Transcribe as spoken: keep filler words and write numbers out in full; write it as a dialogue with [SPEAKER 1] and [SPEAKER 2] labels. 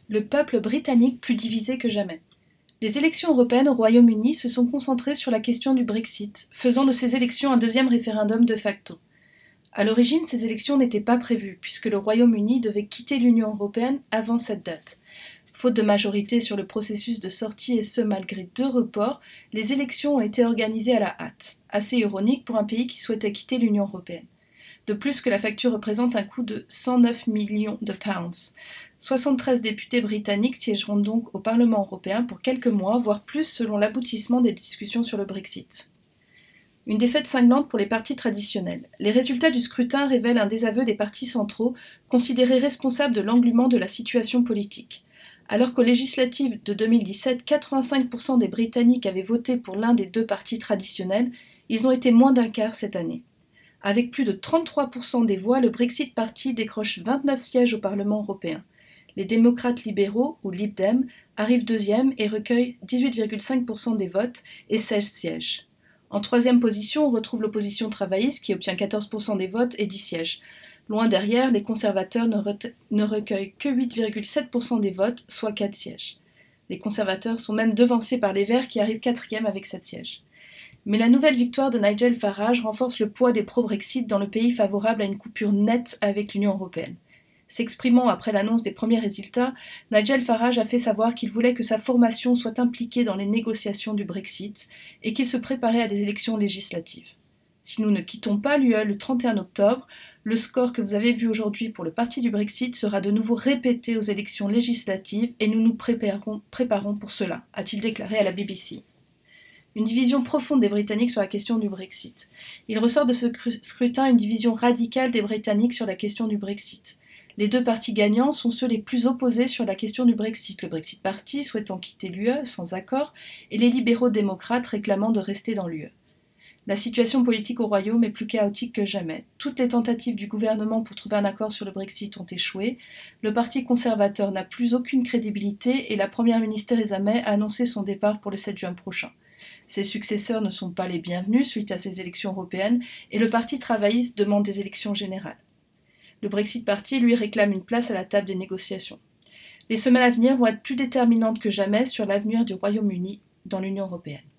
[SPEAKER 1] Le peuple britannique plus divisé que jamais. Les élections européennes au Royaume-Uni se sont concentrées sur la question du Brexit, faisant de ces élections un deuxième référendum de facto. À l'origine, ces élections n'étaient pas prévues, puisque le Royaume-Uni devait quitter l'Union européenne avant cette date. Faute de majorité sur le processus de sortie et ce malgré deux reports, les élections ont été organisées à la hâte, assez ironique pour un pays qui souhaitait quitter l'Union européenne. De plus que la facture représente un coût de cent neuf millions de pounds. soixante-treize députés britanniques siégeront donc au Parlement européen pour quelques mois, voire plus selon l'aboutissement des discussions sur le Brexit. Une défaite cinglante pour les partis traditionnels. Les résultats du scrutin révèlent un désaveu des partis centraux, considérés responsables de l'engluement de la situation politique. Alors qu'aux législatives de deux mille dix-sept, quatre-vingt-cinq pour cent des Britanniques avaient voté pour l'un des deux partis traditionnels, ils ont été moins d'un quart cette année. Avec plus de trente-trois pour cent des voix, le Brexit Party décroche vingt-neuf sièges au Parlement européen. Les démocrates libéraux, ou Lib Dem, arrivent deuxième et recueillent dix-huit virgule cinq pour cent des votes et seize sièges. En troisième position, on retrouve l'opposition travailliste qui obtient quatorze pour cent des votes et dix sièges. Loin derrière, les conservateurs ne, re- ne recueillent que huit virgule sept pour cent des votes, soit quatre sièges. Les conservateurs sont même devancés par les Verts qui arrivent quatrième avec sept sièges. Mais la nouvelle victoire de Nigel Farage renforce le poids des pro-Brexit dans le pays favorable à une coupure nette avec l'Union européenne. S'exprimant après l'annonce des premiers résultats, Nigel Farage a fait savoir qu'il voulait que sa formation soit impliquée dans les négociations du Brexit et qu'il se préparait à des élections législatives. Si nous ne quittons pas l'U E le trente et un octobre, le score que vous avez vu aujourd'hui pour le parti du Brexit sera de nouveau répété aux élections législatives et nous nous préparons, préparons pour cela, a-t-il déclaré à la B B C. Une division profonde des Britanniques sur la question du Brexit. Il ressort de ce scrutin une division radicale des Britanniques sur la question du Brexit. Les deux partis gagnants sont ceux les plus opposés sur la question du Brexit, le Brexit Party souhaitant quitter l'U E sans accord et les libéraux démocrates réclamant de rester dans l'U E. La situation politique au Royaume est plus chaotique que jamais. Toutes les tentatives du gouvernement pour trouver un accord sur le Brexit ont échoué. Le parti conservateur n'a plus aucune crédibilité et la première ministre Theresa May a annoncé son départ pour le sept juin prochain. Ses successeurs ne sont pas les bienvenus suite à ces élections européennes et le parti travailliste demande des élections générales. Le Brexit Party, lui, réclame une place à la table des négociations. Les semaines à venir vont être plus déterminantes que jamais sur l'avenir du Royaume-Uni dans l'Union européenne.